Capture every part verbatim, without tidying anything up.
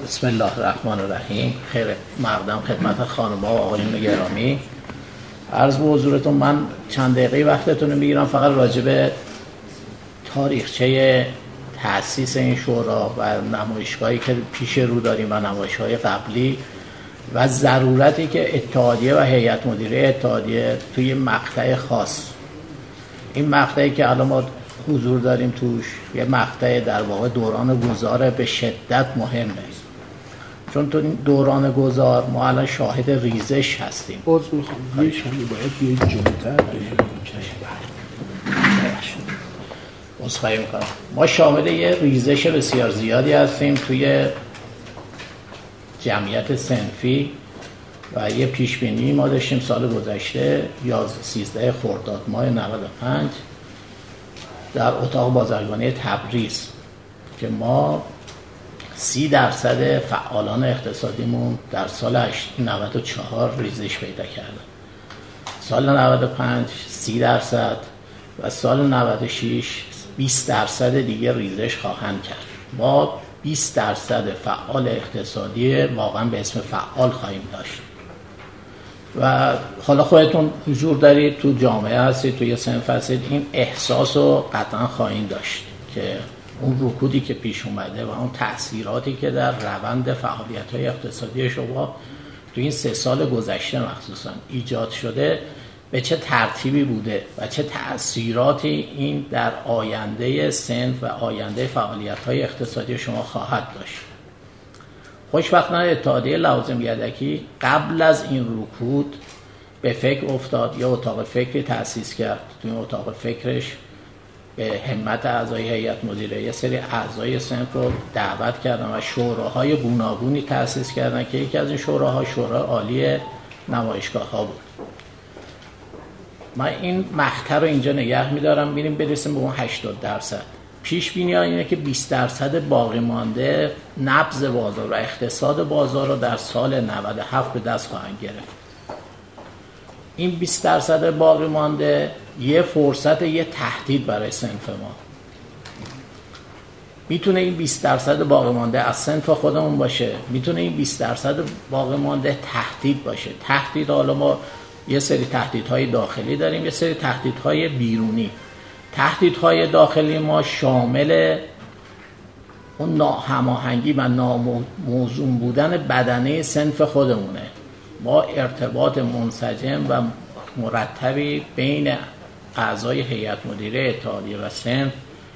بسم الله الرحمن الرحیم. خیر مقدم خدمت خانم‌ها و آقایون گرامی. عرض به حضورتون من چند دقیقه وقتتون رو میگیرم فقط راجع به تاریخچه تأسیس این شورا و نمایشگاهی که پیش رو داریم و نمایش‌های قبلی و ضرورتی که اتحادیه و هیئت مدیره اتحادیه توی مقطع خاص، این مقطعی که الان ما حضور داریم توش، یه مقطع در واقع دوران گذار به شدت مهمه، چون تو دوران گذار ما الان شاهد ریزش هستیم. باز میخوام یه کمی باید یه جلوتر عذرخواهی میکنم. ما شامل یه ریزش بسیار زیادی هستیم توی جمعیت صنفی و یه پیش بینی ما داشتیم سال گذشته یا سیزده خرداد ماه نود و پنج در اتاق بازرگانی تبریز که ما سی درصد فعالان اقتصادیمون در سال نود و چهار ریزش پیدا کردن، سال نود و پنج سی درصد و سال نود و شش بیست درصد دیگه ریزش خواهند کرد. ما بیست درصد فعال اقتصادی واقعا به اسم فعال خواهیم داشت و حالا خودتون حضور دارید، تو جامعه هستید، توی صنف هستید، این احساس رو قطعا خواهید داشت که اون رکودی که پیش اومده و اون تأثیراتی که در روند فعالیت‌های اقتصادی شما تو این سه سال گذشته مخصوصا ایجاد شده به چه ترتیبی بوده و چه تأثیراتی این در آینده صنف و آینده فعالیت‌های اقتصادی شما خواهد داشت. خوشبختانه اتحادیه لوازم یدکی قبل از این رکود به فکر افتاد، یا اتاق فکری تأسیس کرد. تو این اتاق فکرش به همت اعضای هیئت مدیره یه سری اعضای صنف رو دعوت کردن و شوراهای گوناگونی تأسیس کردن که یکی از این شوراها شورای عالی نمایشگاه‌ها بود. من این مقطع رو اینجا نگه می‌دارم، می‌ریم برسیم به اون هشتاد درصد. پیش بینی ها اینه که بیست درصد باقی مانده نبض بازار و اقتصاد بازار رو در سال نود و هفت به دست خواهند گرفت. این بیست درصد باقی مانده یه فرصت، یه تهدید برای صنف ما. میتونه این بیست درصد باقی مانده از صنف خودمون باشه، میتونه این بیست درصد باقی مانده تهدید باشه. تهدید، حالا ما یه سری تهدیدهای داخلی داریم، یه سری تهدیدهای بیرونی. تهدیدهای داخلی ما شامل اون ناهماهنگی و ناموزون بودن بدنه صنف خودمونه. ما ارتباط منسجم و مرتبی بین اعضای هیئت مدیره اتحادیه و صنف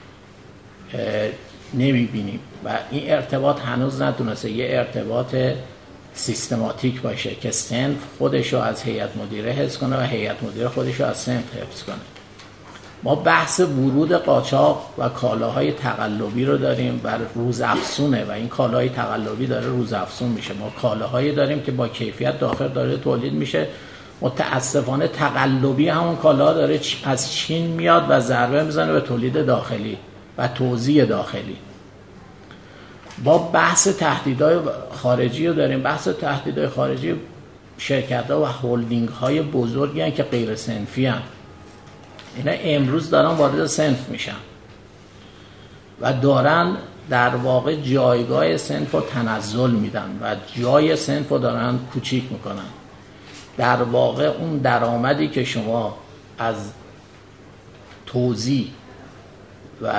نمیبینیم و این ارتباط هنوز نتونسته یه ارتباط سیستماتیک باشه که صنف خودشو از هیئت مدیره حفظ کنه و هیئت مدیره خودشو از صنف حفظ کنه. ما بحث ورود قاچاق و کالاهای تقلبی رو داریم و روزافزونه و این کالاهای تقلبی داره روزافزون میشه. ما کالاهایی داریم که با کیفیت داخل داره تولید میشه، متاسفانه تقلبی همون کالاها داره از چین میاد و ضربه میزنه به تولید داخلی و توزیع داخلی. با بحث تهدیدهای خارجی رو داریم. بحث تهدیدهای خارجی شرکت‌ها و هولدینگ‌های بزرگی هستند که غیر صنفی هستند. اینا امروز دارن وارد صنف میشن و دارن در واقع جایگاه صنف رو تنزل میدن و جای صنف رو دارن کوچیک میکنن. در واقع اون درآمدی که شما از توزیع و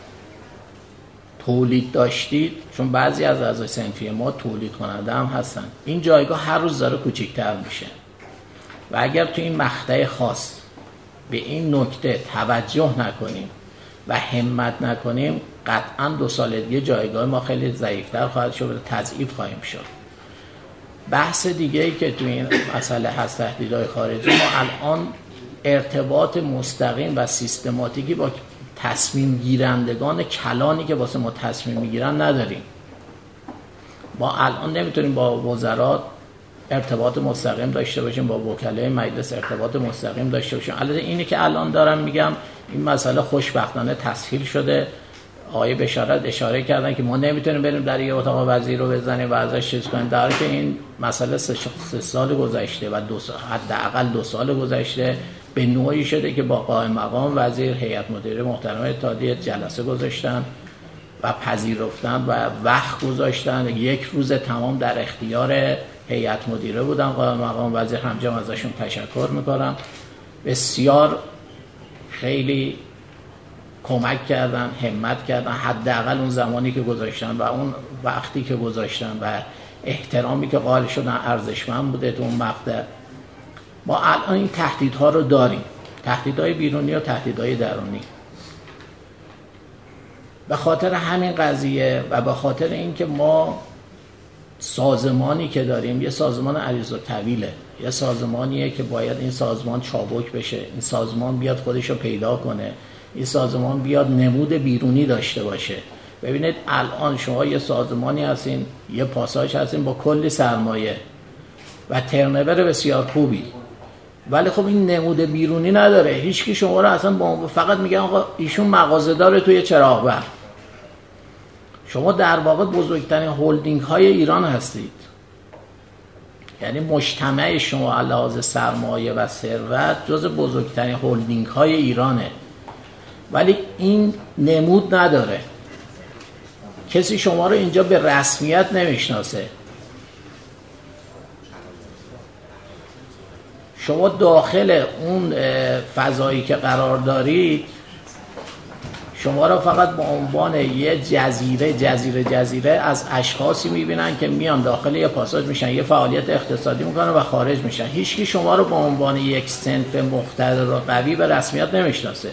تولید داشتید، چون بعضی از اعضای صنفی ما تولید کننده هم هستن، این جایگاه هر روز داره کوچیک‌تر میشه و اگر تو این مقطع خاص به این نکته توجه نکنیم و همت نکنیم، قطعاً دو سال دیگه جایگاه ما خیلی ضعیف‌تر خواهد شد و تضعیف خواهیم شد. بحث دیگه‌ای که تو این مسئله هست، تهدیدهای خارجی، ما الان ارتباط مستقیم و سیستماتیکی با تصمیم گیرندگان کلانی که واسه ما تصمیم میگیرن نداریم. ما الان نمیتونیم با وزرات ارتباط مستقیم داشته باشیم، با وکلای مجلس ارتباط مستقیم داشته باشیم. البته اینی که الان دارم میگم این مسئله خوشبختانه تسهیل شده. آقای بشارت اشاره کردن که ما نمیتونیم بریم در یه اتاق وزیر رو بزنیم و ازش چیز کنیم، در حالی که این مسئله سه, سه سال گذشته و دو سال حداقل دو سال گذشته به نوعی شده که با قائم مقام وزیر، هیئت مدیره محترم اتحادیه جلسه گذاشتن و پذیرفتن و وقت گذاشتن. یک روز تمام در اختیار هیئت مدیره بودن. قائم مقام وزیر همجا ازشون تشکر میکنم. بسیار خیلی کمک کردن، همت کردن، حداقل اون زمانی که گذاشتن و اون وقتی که گذاشتن و احترامی که قائل شدن ارزشمند بوده تو اون مقطع. ما الان این تهدیدها رو داریم، تهدیدهای بیرونی و تهدیدهای درونی. به خاطر همین قضیه و به خاطر اینکه ما سازمانی که داریم یه سازمان عریض الطویله، یه سازمانیه که باید این سازمان چابک بشه، این سازمان بیاد خودش رو پیدا کنه، این سازمان بیاد نمود بیرونی داشته باشه. ببینید الان شما یه سازمانی هستین، یه پاساژ هستین با کلی سرمایه و ترنور بسیار خوبی، ولی خب این نمود بیرونی نداره. هیچکی شما رو اصلا با فقط میگن آقا ایشون مغازه داره توی چراغ‌بر. شما در واقع بزرگترین هولدینگ های ایران هستید، یعنی مجتمع شما علاوه سرمایه و ثروت جز بزرگترین هولدینگ های ایرانه، ولی این نمود نداره. کسی شما رو اینجا به رسمیت نمیشناسه. شما داخل اون فضایی که قرار دارید شما را فقط به عنوان یه جزیره جزیره جزیره از اشخاصی میبینن که میان داخل یه پاساژ میشن، یه فعالیت اقتصادی میکنن و خارج میشن. هیچکی شما رو به عنوان یک صنف مقتدر و قوی به رسمیت نمیشناسه.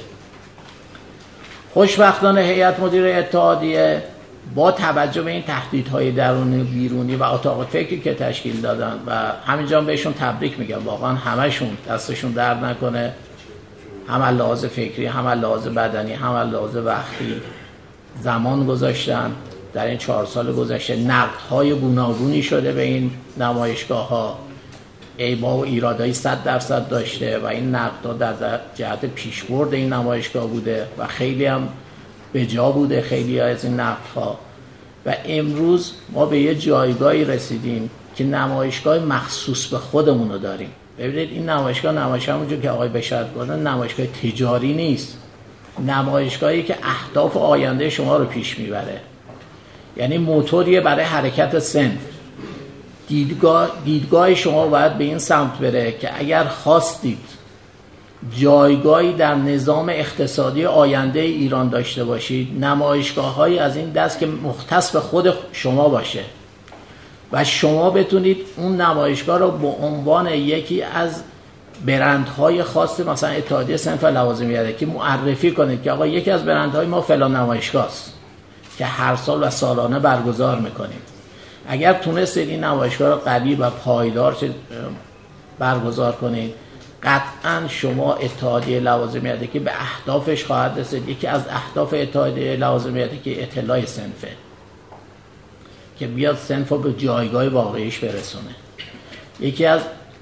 خوشبختانه هیئت مدیره اتحادیه با توجه به این تهدیدهای درونی و بیرونی و اتاق فکری که تشکیل دادن و همینجا بهشون تبریک میگم، واقعا همشون دستشون درد نکنه، هم لحاظ فکری، هم لحاظ بدنی، هم لحاظ وقتی زمان گذاشتن. در این چهار سال گذشته نقدهای گوناگونی شده به این نمایشگاه ها، عیبا و ایرادهای صد درصد داشته و این نقدها در جهت پیشبرد این نمایشگاه بوده و خیلی هم به جا بوده خیلی از این نقدها. و امروز ما به یه جایگاهی رسیدیم که نمایشگاه مخصوص به خودمون رو داریم. ببینید این نمایشگاه نمایشگاه همونجور که آقای بشارت گفتن نمایشگاه تجاری نیست، نمایشگاهی که اهداف آینده شما رو پیش میبره، یعنی موتوریه برای حرکت صنف. دیدگاه دیدگاه شما باید به این سمت بره که اگر خواستید جایگاهی در نظام اقتصادی آینده ایران داشته باشید، نمایشگاه‌هایی از این دست که مختص به خود شما باشه و شما بتونید اون نمایشگاه رو به عنوان یکی از برندهای خاص مثلا اتحادیه صنف لوازم یدکی معرفی کنید که آقا یکی از برندهای ما فلان نمایشگاه است که هر سال و سالانه برگزار میکنیم. اگر تونستید این نمایشگاه رو قوی و پایدار برگزار کنید، قطعا شما اتحادیه لوازم یدکی به اهدافش خواهد رسید. یکی از اهداف اتحادیه لوازم یدکی اطلاع صنفه که بیاد صنف رو به جایگاه واقعیش برسونه. یکی از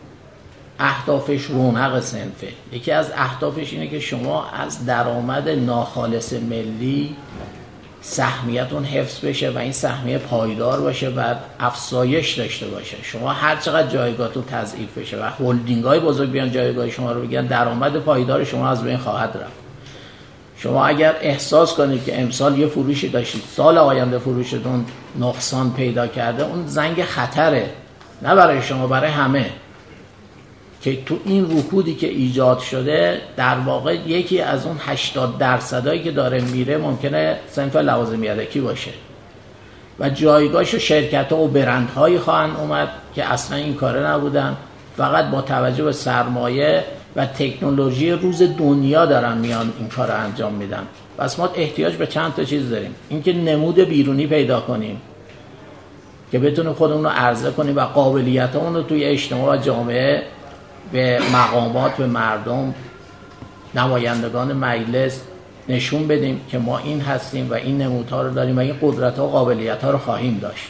اهدافش رونق صنفه. یکی از اهدافش اینه که شما از درآمد ناخالص ملی سهمیتون حفظ بشه و این سهمیه پایدار باشه و افزایش داشته باشه. شما هر چقدر جایگاهتون تضعیف بشه و هولدینگ‌های بزرگ بیان جایگاه شما رو بگیرن، درآمد پایدار شما از بین خواهد رفت. شما اگر احساس کنید که امسال یه فروشی داشتید، سال آینده فروشتون نقصان پیدا کرده، اون زنگ خطره، نه برای شما، برای همه، که تو این رکودی که ایجاد شده در واقع یکی از اون هشتاد درصدایی که داره میره ممکنه صنف لوازم یدکی باشه و جایگاهشو شرکت‌ها و برندهایی خواهند اومد که اصلا این کاره نبودن، فقط با توجه به سرمایه و تکنولوژی روز دنیا دارن میان این کار رو انجام میدن. پس ما احتیاج به چند تا چیز داریم. اینکه نمود بیرونی پیدا کنیم که بتونیم خودمون رو عرضه کنیم و قابلیتمون رو توی اجتماع و جامعه به مقامات، به مردم، نمایندگان مجلس نشون بدیم که ما این هستیم و این نمودها رو داریم و این قدرت‌ها و قابلیت‌ها رو خواهیم داشت.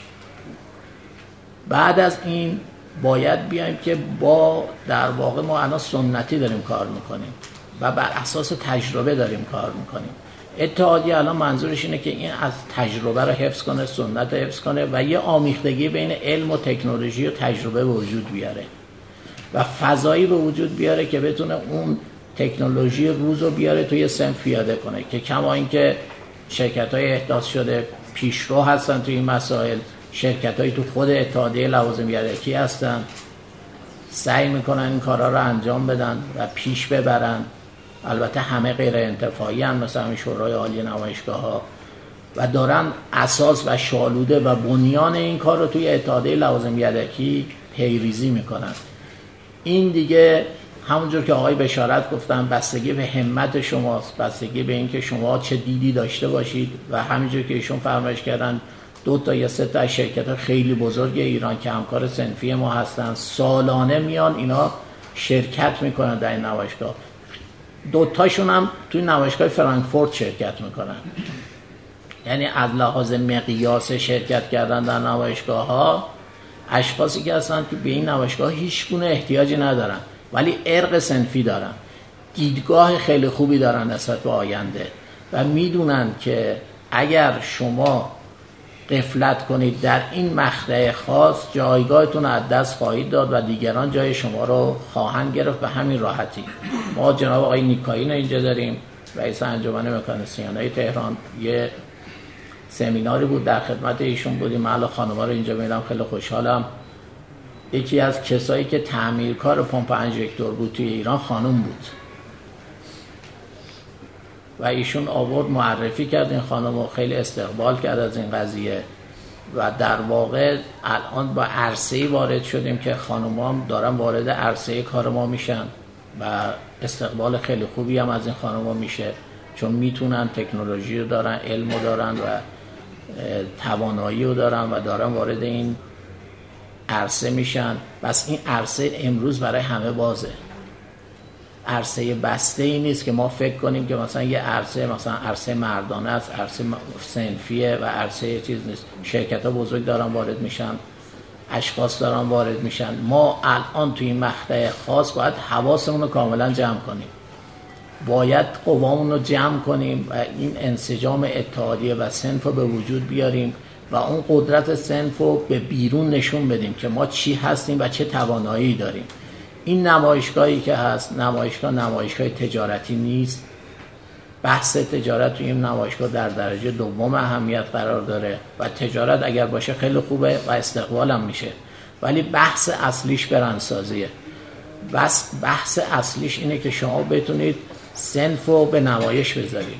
بعد از این باید بیایم که با در واقع ما الان سنتی داریم کار میکنیم و بر اساس تجربه داریم کار میکنیم. اتحادیه الان منظورش اینه که این از تجربه رو حفظ کنه، سنت رو حفظ کنه و یه آمیختگی بین علم و تکنولوژی و تجربه به وجود بیاره و فضایی به وجود بیاره که بتونه اون تکنولوژی روز رو بیاره توی صنف پیاده کنه، که کما اینکه شرکت‌های احداث شده پیشرو هستن تو این مسائل، شرکت‌های تو خود اتحادیه لوازم یدکی هستن، سعی میکنن این کارا رو انجام بدن و پیش ببرن. البته همه غیر انتفاعی هم، مثل همین شورای عالی نمایشگاه ها، و دارن اساس و شالوده و بنیان این کار رو توی اتحادیه لوازم یدکی پیریزی میکنن. این دیگه همونجور که آقای بشارت گفتن بستگی به همت شماست، بستگی به این که شما چه دیدی داشته باشید و همینجور که ایشون فرمایش کردن دو تا یا سه تا شرکت خیلی بزرگ ایران که همکار صنفی ما هستن سالانه میان اینا شرکت میکنن در این نمایشگاه. دو تاشون هم توی نمایشگاه فرانکفورت شرکت میکنن. یعنی از لحاظ مقیاس شرکت کردن در نمایشگاه ها اشخاصی که هستن که به این نمایشگاه هیچ گونه احتیاجی ندارن ولی ارق صنفی دارن، دیدگاه خیلی خوبی دارن نسبت به آینده و میدونن که اگر شما غفلت کنید در این مقطع خاص جایگاهتون از دست خواهید داد و دیگران جای شما رو خواهند گرفت به همین راحتی. ما جناب آقای نیکایی اینجا داریم، رئیس انجمن مکانیسیانای تهران. یه سمیناری بود در خدمت ایشون بودیم، من الان خانم‌ها رو اینجا می‌بینم خیلی خوشحالم. یکی از کسایی که تعمیرکار پمپ انژکتور بود توی ایران خانم بود و ایشون آورد معرفی کرد این خانم رو، خیلی استقبال کرد از این قضیه و در واقع الان با عرصه‌ای وارد شدیم که خانم‌ها هم دارن وارد عرصه کار ما میشن و استقبال خیلی خوبی هم از این خانم‌ها میشه چون میتونن، تکنولوژی رو دارن، علم رو دارن و توانایی رو دارن و دارن وارد این عرصه میشن. بس این عرصه امروز برای همه بازه، عرصه بسته ای نیست که ما فکر کنیم که مثلا یه عرصه مثلا عرصه مردانه است، عرصه صنفیه و عرصه چیز نیست. شرکت ها بزرگ دارن وارد میشن، اشخاص دارن وارد میشن. ما الان توی این مقطع خاص باید حواسمون رو کاملا جمع کنیم، باید قوامون رو جمع کنیم و این انسجام اتحادیه و صنف رو به وجود بیاریم و اون قدرت صنف رو به بیرون نشون بدیم که ما چی هستیم و چه توانایی داریم. این نمایشگاهی که هست نمایشگاه نمایشگاه تجارتی نیست. بحث تجارت توی این نمایشگاه در درجه دوم اهمیت قرار داره و تجارت اگر باشه خیلی خوبه و استقبال هم میشه، ولی بحث اصلیش برندسازیه. بس بحث اصلیش اینه که شما بتونید صنف رو به نمایش بذارید.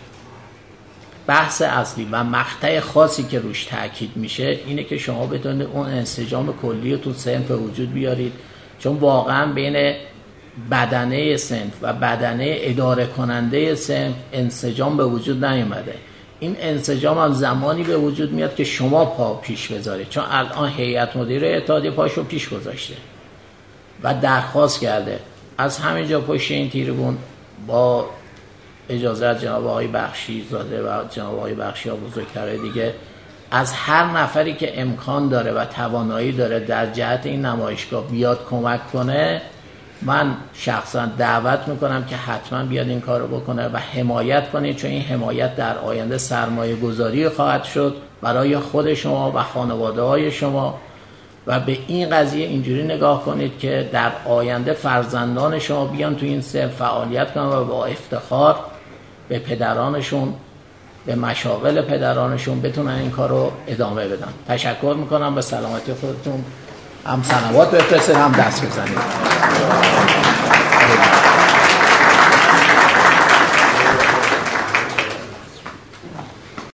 بحث اصلی و مقطع خاصی که روش تاکید میشه اینه که شما بتونید اون انسجام کلی رو تو صنف وجود بیارید، چون واقعا بین بدنه صنف و بدنه اداره کننده صنف انسجام به وجود نیومده. این انسجام هم زمانی به وجود میاد که شما پا پیش بذارید، چون الان هیئت مدیره اتحادیه پاشو پیش گذاشته و درخواست کرده از همینجا پشت این تریبون با اجازه از جناب آقای بخشی زاده و جناب آقای بخشی ها بزرگتره دیگه، از هر نفری که امکان داره و توانایی داره در جهت این نمایشگاه بیاد کمک کنه، من شخصا دعوت میکنم که حتما بیاد این کار رو بکنه و حمایت کنه، چون این حمایت در آینده سرمایه گذاری خواهد شد برای خود شما و خانواده های شما. و به این قضیه اینجوری نگاه کنید که در آینده فرزندان شما بیان تو این صنف فعالیت کنن و با افتخار به پدرانشون، به مشاغل پدرانشون بتونن این کار رو ادامه بدن. تشکر میکنم. به سلامتی خودتون هم صلوات بفرستید هم دست بزنید.